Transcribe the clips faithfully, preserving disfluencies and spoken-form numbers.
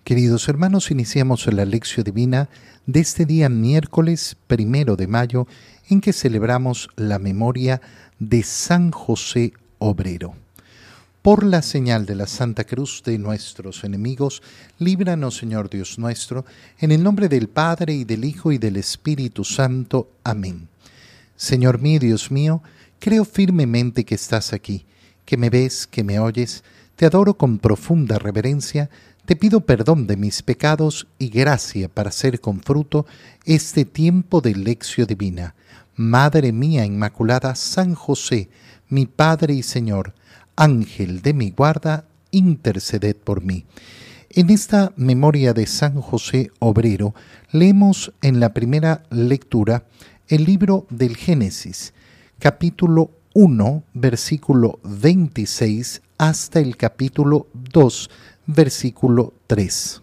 Queridos hermanos, iniciamos la lección divina de este día miércoles primero de mayo, en que celebramos la memoria de San José Obrero. Por la señal de la Santa Cruz de nuestros enemigos, líbranos, Señor Dios nuestro, en el nombre del Padre, y del Hijo, y del Espíritu Santo. Amén. Señor mío, Dios mío, creo firmemente que estás aquí, que me ves, que me oyes. Te adoro con profunda reverencia. Te pido perdón de mis pecados y gracia para hacer con fruto este tiempo de lección divina. Madre mía Inmaculada, San José, mi Padre y Señor, Ángel de mi guarda, interceded por mí. En esta memoria de San José Obrero, leemos en la primera lectura el libro del Génesis, capítulo uno, versículo veintiséis, hasta el capítulo dos, versículo tres.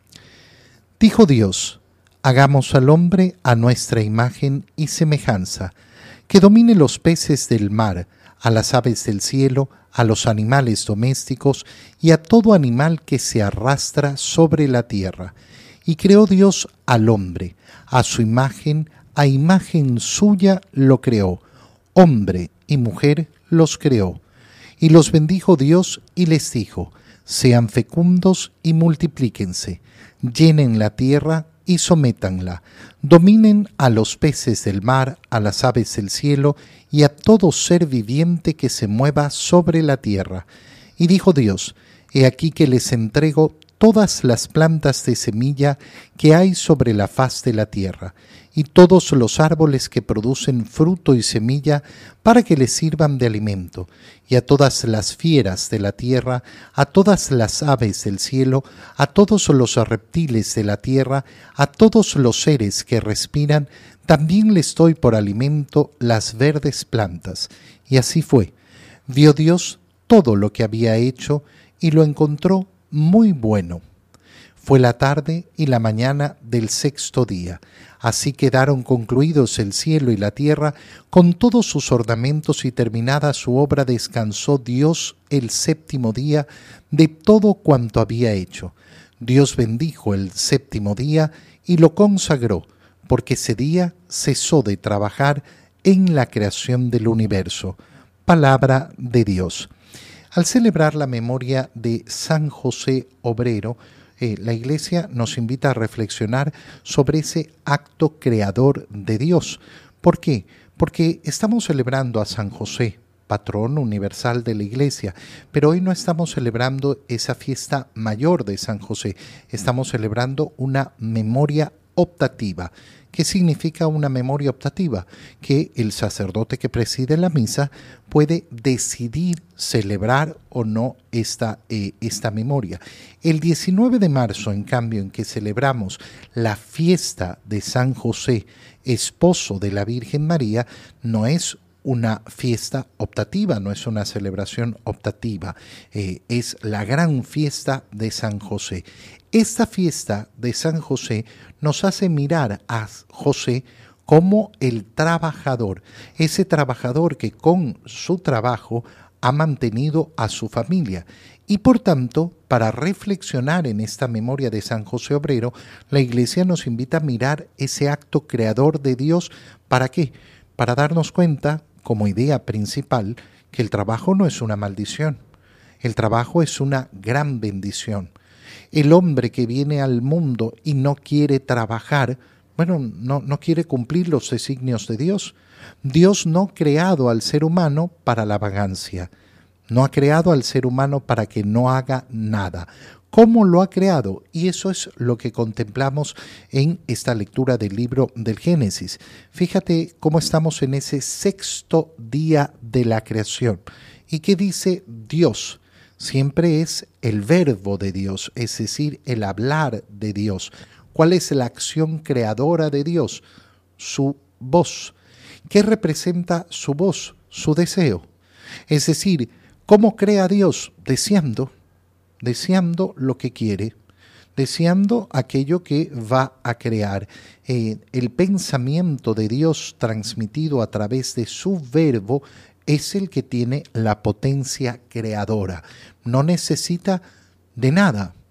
Dijo Dios: hagamos al hombre a nuestra imagen y semejanza, que domine los peces del mar, a las aves del cielo, a los animales domésticos y a todo animal que se arrastra sobre la tierra. Y creó Dios al hombre, a su imagen, a imagen suya lo creó, hombre y mujer los creó. Y los bendijo Dios y les dijo: sean fecundos y multiplíquense, llenen la tierra y sométanla, dominen a los peces del mar, a las aves del cielo y a todo ser viviente que se mueva sobre la tierra. Y dijo Dios: he aquí que les entrego todas las plantas de semilla que hay sobre la faz de la tierra, y todos los árboles que producen fruto y semilla, para que les sirvan de alimento, y a todas las fieras de la tierra, a todas las aves del cielo, a todos los reptiles de la tierra, a todos los seres que respiran, también les doy por alimento las verdes plantas. Y así fue. Vio Dios todo lo que había hecho, y lo encontró muy bueno. Fue la tarde y la mañana del sexto día. Así quedaron concluidos el cielo y la tierra con todos sus ornamentos, y terminada su obra descansó Dios el séptimo día de todo cuanto había hecho. Dios bendijo el séptimo día y lo consagró, porque ese día cesó de trabajar en la creación del universo. Palabra de Dios. Al celebrar la memoria de San José Obrero, eh, la Iglesia nos invita a reflexionar sobre ese acto creador de Dios. ¿Por qué? Porque estamos celebrando a San José, patrón universal de la Iglesia, pero hoy no estamos celebrando esa fiesta mayor de San José, estamos celebrando una memoria optativa. ¿Qué significa una memoria optativa? Que el sacerdote que preside la misa puede decidir celebrar o no esta, eh, esta memoria. El diecinueve de marzo, en cambio, en que celebramos la fiesta de San José, esposo de la Virgen María, no es una fiesta optativa, no es una celebración optativa, eh, es la gran fiesta de San José. Esta fiesta de San José nos hace mirar a José como el trabajador, ese trabajador que con su trabajo ha mantenido a su familia. Y por tanto, para reflexionar en esta memoria de San José Obrero, la Iglesia nos invita a mirar ese acto creador de Dios. ¿Para qué? Para darnos cuenta, como idea principal, que el trabajo no es una maldición, el trabajo es una gran bendición. El hombre que viene al mundo y no quiere trabajar, bueno, no, no quiere cumplir los designios de Dios. Dios no ha creado al ser humano para la vagancia, no ha creado al ser humano para que no haga nada. ¿Cómo lo ha creado? Y eso es lo que contemplamos en esta lectura del libro del Génesis. Fíjate cómo estamos en ese sexto día de la creación. ¿Y qué dice Dios? Siempre es el verbo de Dios, es decir, el hablar de Dios. ¿Cuál es la acción creadora de Dios? Su voz. ¿Qué representa su voz? Su deseo. Es decir, ¿cómo crea Dios? Deseando, deseando lo que quiere, deseando aquello que va a crear. Eh, el pensamiento de Dios transmitido a través de su verbo es el que tiene la potencia creadora. No necesita de nada.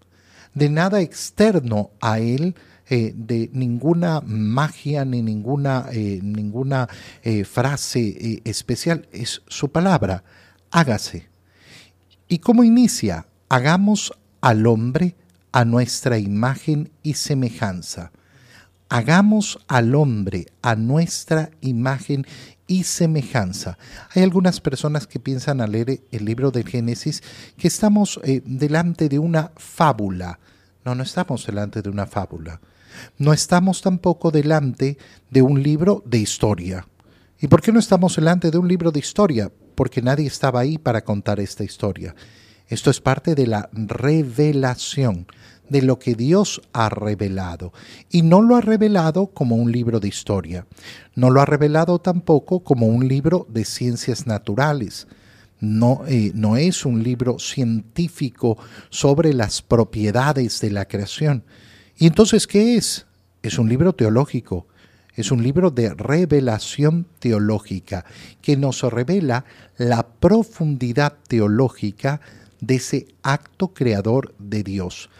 de nada externo a Él, eh, de ninguna magia ni ninguna, eh, ninguna eh, frase eh, especial. Es su palabra, hágase. ¿Y cómo inicia? Hagamos al hombre a nuestra imagen y semejanza. Hagamos al hombre a nuestra imagen y semejanza. Hay algunas personas que piensan al leer el libro del Génesis que estamos eh, delante de una fábula. No, no estamos delante de una fábula. No estamos tampoco delante de un libro de historia. ¿Y por qué no estamos delante de un libro de historia? Porque nadie estaba ahí para contar esta historia. Esto es parte de la revelación, de lo que Dios ha revelado. Y no lo ha revelado como un libro de historia. No lo ha revelado tampoco como un libro de ciencias naturales. No, eh, no es un libro científico sobre las propiedades de la creación. ¿Y entonces qué es? Es un libro teológico. Es un libro de revelación teológica que nos revela la profundidad teológica de ese acto creador de Dios.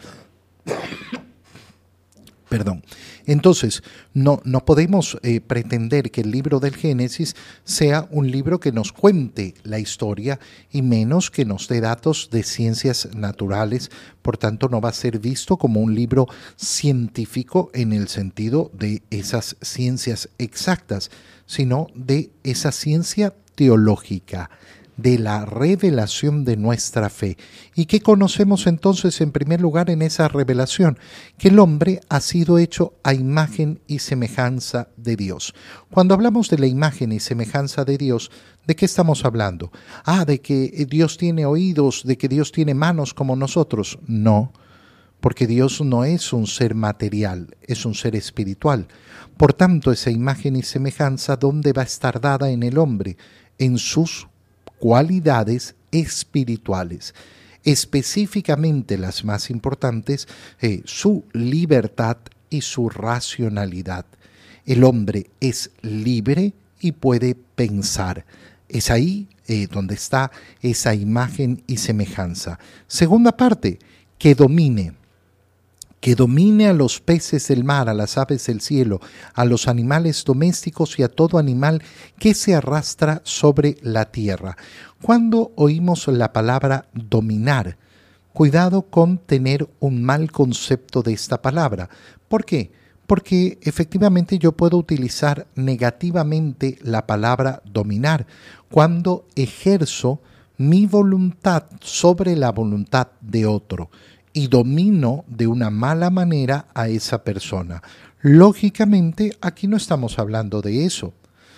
Perdón. Entonces, no, no podemos eh, pretender que el libro del Génesis sea un libro que nos cuente la historia y menos que nos dé datos de ciencias naturales. Por tanto, no va a ser visto como un libro científico en el sentido de esas ciencias exactas, sino de esa ciencia teológica, de la revelación de nuestra fe. ¿Y qué conocemos entonces en primer lugar en esa revelación? Que el hombre ha sido hecho a imagen y semejanza de Dios. Cuando hablamos de la imagen y semejanza de Dios, ¿de qué estamos hablando? Ah, de que Dios tiene oídos, de que Dios tiene manos como nosotros. No, porque Dios no es un ser material, es un ser espiritual. Por tanto, esa imagen y semejanza, ¿dónde va a estar dada en el hombre? En sus cualidades espirituales, específicamente las más importantes, eh, su libertad y su racionalidad. El hombre es libre y puede pensar. Es ahí eh, donde está esa imagen y semejanza. Segunda parte, que domine. Que domine a los peces del mar, a las aves del cielo, a los animales domésticos y a todo animal que se arrastra sobre la tierra. Cuando oímos la palabra dominar, cuidado con tener un mal concepto de esta palabra. ¿Por qué? Porque efectivamente yo puedo utilizar negativamente la palabra dominar cuando ejerzo mi voluntad sobre la voluntad de otro y domino de una mala manera a esa persona. Lógicamente, aquí no estamos hablando de eso.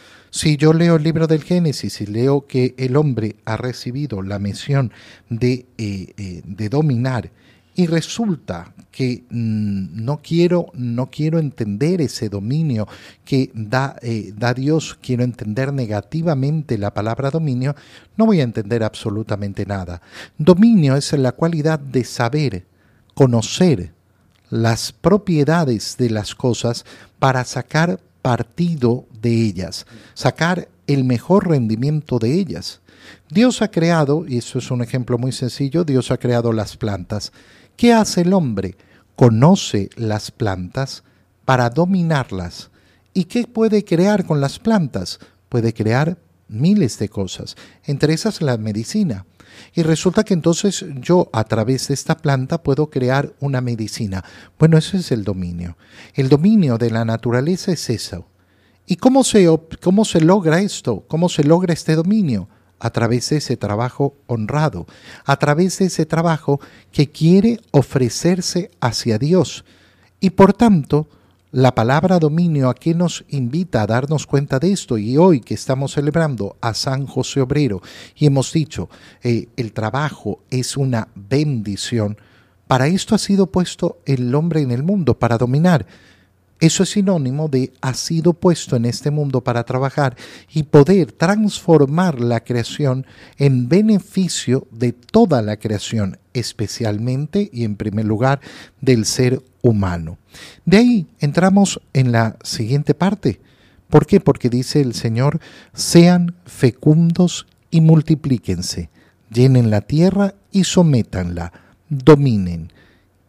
Si yo leo el libro del Génesis y leo que el hombre ha recibido la misión de, eh, eh, de dominar y resulta que mmm, no, quiero, no quiero entender ese dominio que da, eh, da Dios, quiero entender negativamente la palabra dominio, no voy a entender absolutamente nada. Dominio es la cualidad de saber, conocer las propiedades de las cosas para sacar partido de ellas, sacar el mejor rendimiento de ellas. Dios ha creado, y eso es un ejemplo muy sencillo, Dios ha creado las plantas. ¿Qué hace el hombre? Conoce las plantas para dominarlas. ¿Y qué puede crear con las plantas? Puede crear miles de cosas, entre esas la medicina. Y resulta que entonces yo a través de esta planta puedo crear una medicina. Bueno, ese es el dominio. El dominio de la naturaleza es eso. ¿Y cómo se, cómo se logra esto? ¿Cómo se logra este dominio? A través de ese trabajo honrado, a través de ese trabajo que quiere ofrecerse hacia Dios. Y por tanto, la palabra dominio, ¿a qué nos invita a darnos cuenta de esto? Y hoy que estamos celebrando a San José Obrero y hemos dicho, eh, el trabajo es una bendición, para esto ha sido puesto el hombre en el mundo, para dominar. Eso es sinónimo de ha sido puesto en este mundo para trabajar y poder transformar la creación en beneficio de toda la creación, especialmente y en primer lugar del ser humano. De ahí entramos en la siguiente parte. ¿Por qué? Porque dice el Señor, sean fecundos y multiplíquense, llenen la tierra y sométanla, dominen. ¿Qué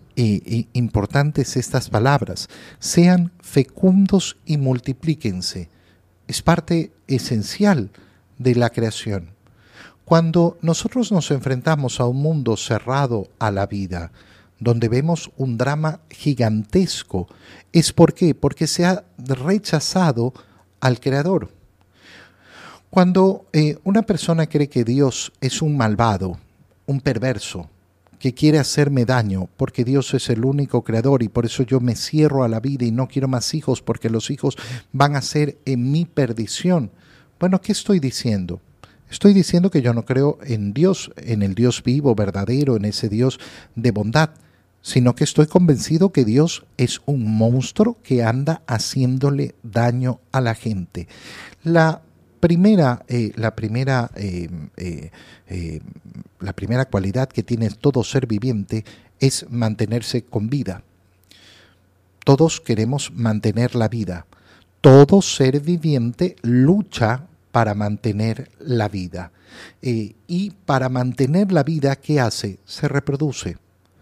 eh, eh, importantes estas palabras. Sean fecundos y multiplíquense. Es parte esencial de la creación. Cuando nosotros nos enfrentamos a un mundo cerrado a la vida, donde vemos un drama gigantesco, ¿es por qué? Porque se ha rechazado al Creador. Cuando eh, una persona cree que Dios es un malvado, un perverso, que quiere hacerme daño, porque Dios es el único creador y por eso yo me cierro a la vida y no quiero más hijos, porque los hijos van a ser en mi perdición. Bueno, ¿qué estoy diciendo? Estoy diciendo que yo no creo en Dios, en el Dios vivo, verdadero, en ese Dios de bondad, sino que estoy convencido que Dios es un monstruo que anda haciéndole daño a la gente. La primera, eh, la primera, eh, eh, eh, la primera cualidad que tiene todo ser viviente es mantenerse con vida. Todos queremos mantener la vida. Todo ser viviente lucha para mantener la vida. Eh, y para mantener la vida, ¿qué hace? Se reproduce.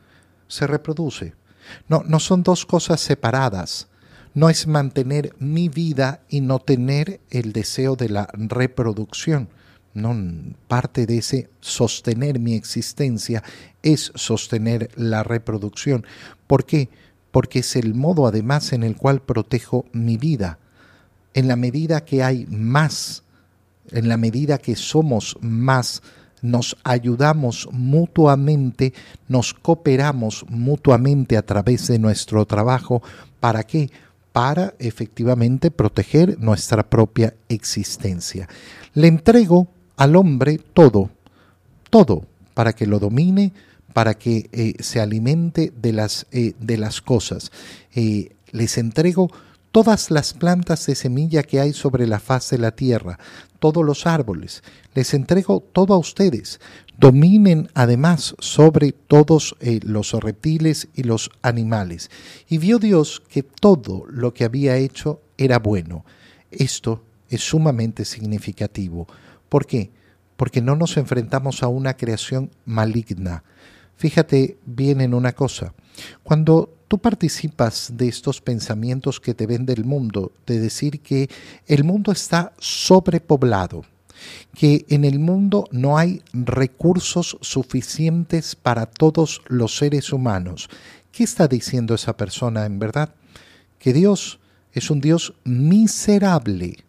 Se reproduce. No, no son dos cosas separadas. No es mantener mi vida y no tener el deseo de la reproducción. No, parte de ese sostener mi existencia es sostener la reproducción. ¿Por qué? Porque es el modo además en el cual protejo mi vida. En la medida que hay más, en la medida que somos más, nos ayudamos mutuamente, nos cooperamos mutuamente a través de nuestro trabajo. ¿Para qué? Para efectivamente proteger nuestra propia existencia. Le entrego al hombre todo, todo, para que lo domine, para que eh, se alimente de las, eh, de las cosas. Eh, les entrego todas las plantas de semilla que hay sobre la faz de la tierra, todos los árboles, les entrego todo a ustedes. Dominen además sobre todos eh, los reptiles y los animales. Y vio Dios que todo lo que había hecho era bueno. Esto es sumamente significativo. ¿Por qué? Porque no nos enfrentamos a una creación maligna. Fíjate bien en una cosa. Cuando tú participas de estos pensamientos que te vende el mundo, de decir que el mundo está sobrepoblado, que en el mundo no hay recursos suficientes para todos los seres humanos, ¿qué está diciendo esa persona en verdad? Que Dios es un Dios miserable,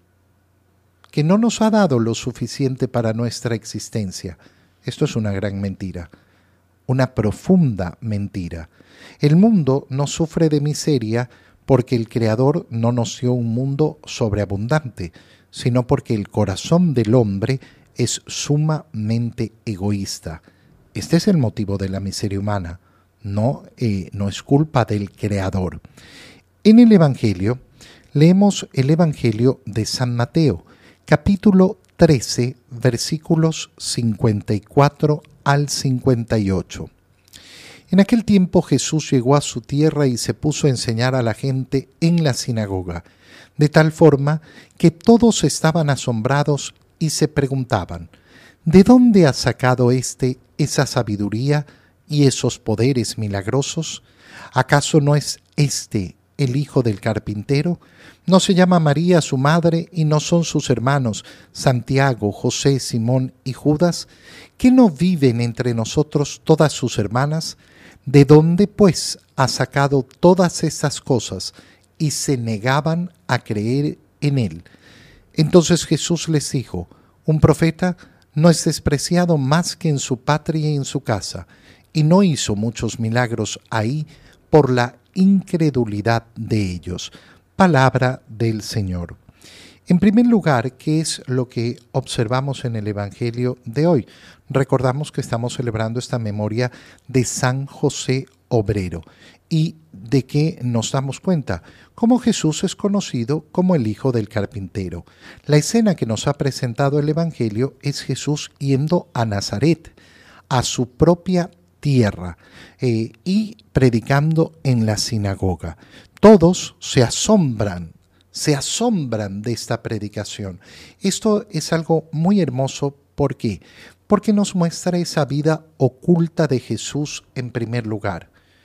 que no nos ha dado lo suficiente para nuestra existencia. Esto es una gran mentira. Una profunda mentira. El mundo no sufre de miseria porque el Creador no nos dio un mundo sobreabundante, sino porque el corazón del hombre es sumamente egoísta. Este es el motivo de la miseria humana, no, eh, no es culpa del Creador. En el Evangelio, leemos el Evangelio de San Mateo, capítulo trece, versículos cincuenta y cuatro al cincuenta y ocho. En aquel tiempo Jesús llegó a su tierra y se puso a enseñar a la gente en la sinagoga, de tal forma que todos estaban asombrados y se preguntaban, ¿de dónde ha sacado éste esa sabiduría y esos poderes milagrosos? ¿Acaso no es éste el hijo del carpintero? ¿No se llama María su madre y no son sus hermanos Santiago, José, Simón y Judas? ¿Que no viven entre nosotros todas sus hermanas? ¿De dónde, pues, ha sacado todas estas cosas? Y se negaban a creer en él. Entonces Jesús les dijo, un profeta no es despreciado más que en su patria y en su casa, y no hizo muchos milagros ahí por la incredulidad de ellos. Palabra del Señor. En primer lugar, ¿qué es lo que observamos en el Evangelio de hoy? Recordamos que estamos celebrando esta memoria de San José Obrero. ¿Y de qué nos damos cuenta? Cómo Jesús es conocido como el hijo del carpintero. La escena que nos ha presentado el Evangelio es Jesús yendo a Nazaret, a su propia tierra, eh, y predicando en la sinagoga. Todos se asombran, se asombran de esta predicación. Esto es algo muy hermoso. ¿Por qué? Porque nos muestra esa vida oculta de Jesús en primer lugar.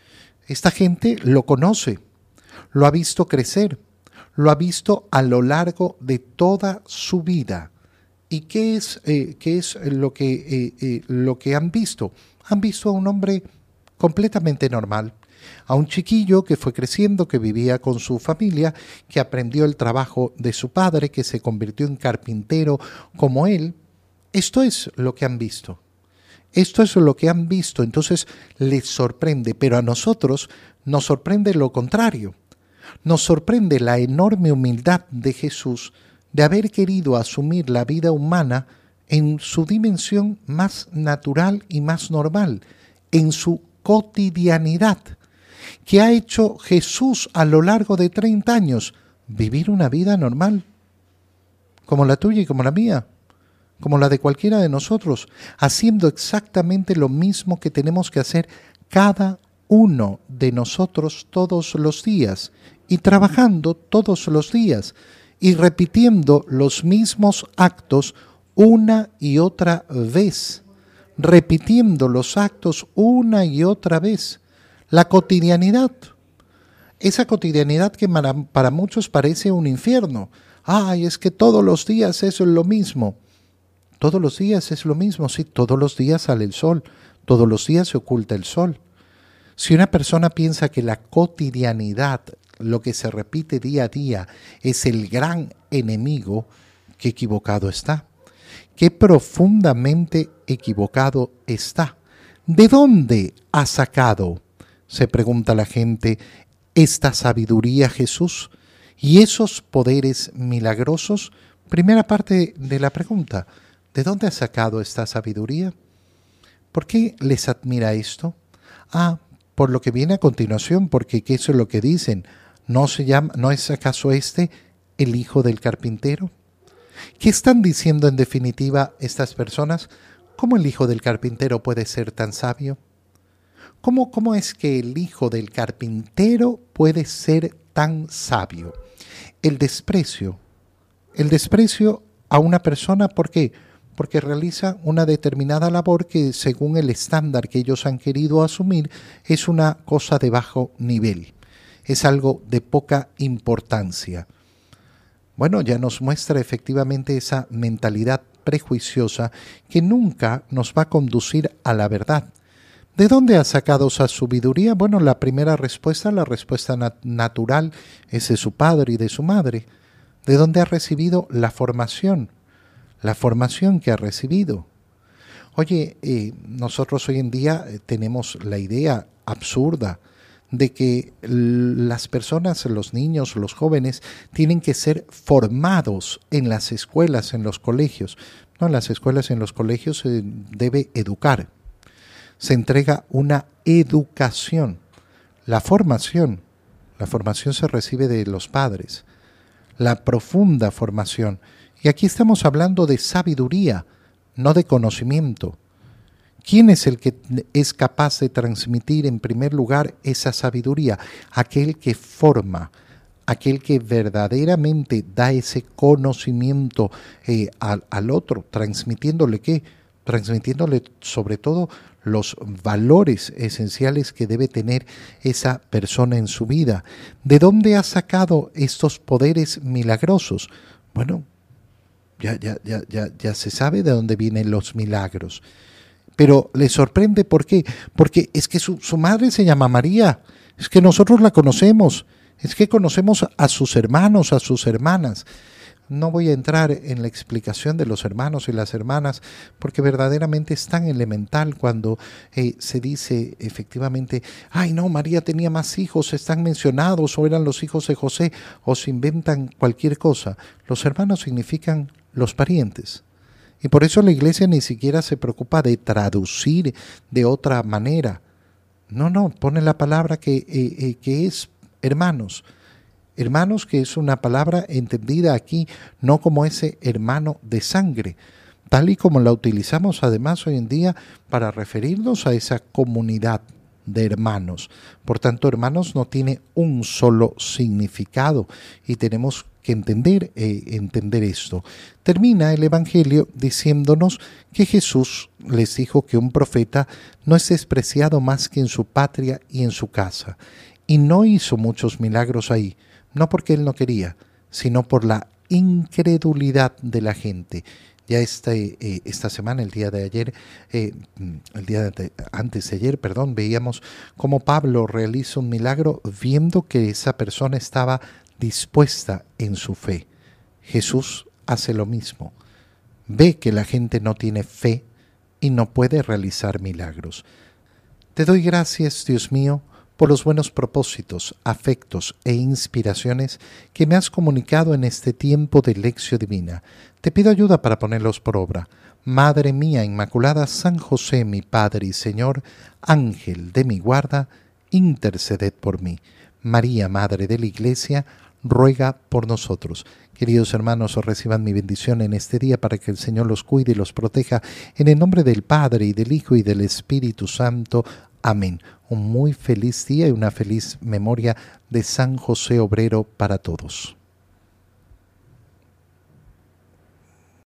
Esta gente lo conoce, lo ha visto crecer, lo ha visto a lo largo de toda su vida. ¿Y qué es, eh, qué es lo, que, eh, eh, lo que han visto? Han visto a un hombre completamente normal, a un chiquillo que fue creciendo, que vivía con su familia, que aprendió el trabajo de su padre, que se convirtió en carpintero como él. Esto es lo que han visto. Esto es lo que han visto, entonces les sorprende, pero a nosotros nos sorprende lo contrario. Nos sorprende la enorme humildad de Jesús de haber querido asumir la vida humana en su dimensión más natural y más normal, en su cotidianidad. ¿Qué ha hecho Jesús a lo largo de treinta años? Vivir una vida normal, como la tuya y como la mía, como la de cualquiera de nosotros, haciendo exactamente lo mismo que tenemos que hacer cada uno de nosotros todos los días y trabajando todos los días y repitiendo los mismos actos una y otra vez, repitiendo los actos una y otra vez. La cotidianidad, esa cotidianidad que para, para muchos parece un infierno. Ay, es que todos los días es lo mismo. Todos los días es lo mismo, sí, todos los días sale el sol, todos los días se oculta el sol. Si una persona piensa que la cotidianidad, lo que se repite día a día, es el gran enemigo, qué equivocado está. Qué profundamente equivocado está. ¿De dónde ha sacado, se pregunta la gente, esta sabiduría Jesús y esos poderes milagrosos? Primera parte de la pregunta, ¿de dónde ha sacado esta sabiduría? ¿Por qué les admira esto? Ah, por lo que viene a continuación, porque ¿qué es lo que dicen? ¿No se llama, no es acaso este el hijo del carpintero? ¿Qué están diciendo en definitiva estas personas? ¿Cómo el hijo del carpintero puede ser tan sabio? ¿Cómo, cómo es que el hijo del carpintero puede ser tan sabio? El desprecio, el desprecio a una persona, ¿por qué? Porque realiza una determinada labor que según el estándar que ellos han querido asumir es una cosa de bajo nivel, es algo de poca importancia. Bueno, ya nos muestra efectivamente esa mentalidad prejuiciosa que nunca nos va a conducir a la verdad. ¿De dónde ha sacado esa sabiduría? Bueno, la primera respuesta, la respuesta nat- natural es de su padre y de su madre. ¿De dónde ha recibido la formación? La formación que ha recibido. Oye, eh, nosotros hoy en día tenemos la idea absurda de que las personas, los niños, los jóvenes, tienen que ser formados en las escuelas, en los colegios. No, en las escuelas, en los colegios se debe educar. Se entrega una educación. La formación, la formación se recibe de los padres. La profunda formación. Y aquí estamos hablando de sabiduría, no de conocimiento. ¿Quién es el que es capaz de transmitir en primer lugar esa sabiduría? Aquel que forma, aquel que verdaderamente da ese conocimiento eh, al, al otro, transmitiéndole ¿qué? Transmitiéndole sobre todo los valores esenciales que debe tener esa persona en su vida. ¿De dónde ha sacado estos poderes milagrosos? Bueno, ya, ya, ya, ya, ya se sabe de dónde vienen los milagros. Pero le sorprende, ¿por qué? Porque es que su, su madre se llama María, es que nosotros la conocemos, es que conocemos a sus hermanos, a sus hermanas. No voy a entrar en la explicación de los hermanos y las hermanas, porque verdaderamente es tan elemental cuando eh, se dice efectivamente, ay no, María tenía más hijos, están mencionados, o eran los hijos de José, o se inventan cualquier cosa. Los hermanos significan los parientes. Y por eso la iglesia ni siquiera se preocupa de traducir de otra manera. No, no, pone la palabra que, eh, eh, que es hermanos. Hermanos, que es una palabra entendida aquí no como ese hermano de sangre, tal y como la utilizamos además hoy en día para referirnos a esa comunidad de hermanos. Por tanto, hermanos no tiene un solo significado y tenemos que entender, eh, entender esto. Termina el Evangelio diciéndonos que Jesús les dijo que un profeta no es despreciado más que en su patria y en su casa. Y no hizo muchos milagros ahí, no porque él no quería, sino por la incredulidad de la gente. Ya este, eh, esta semana, el día de ayer, eh, el día de, antes de ayer, perdón, veíamos cómo Pablo realiza un milagro viendo que esa persona estaba dispuesta en su fe. Jesús hace lo mismo. Ve que la gente no tiene fe y no puede realizar milagros. Te doy gracias, Dios mío, por los buenos propósitos, afectos e inspiraciones que me has comunicado en este tiempo de Lección Divina. Te pido ayuda para ponerlos por obra. Madre mía Inmaculada, San José, mi Padre y Señor, Ángel de mi guarda, interceded por mí. María, Madre de la Iglesia, ruega por nosotros. Queridos hermanos, os reciban mi bendición en este día para que el Señor los cuide y los proteja. En el nombre del Padre, y del Hijo, y del Espíritu Santo. Amén. Un muy feliz día y una feliz memoria de San José Obrero para todos.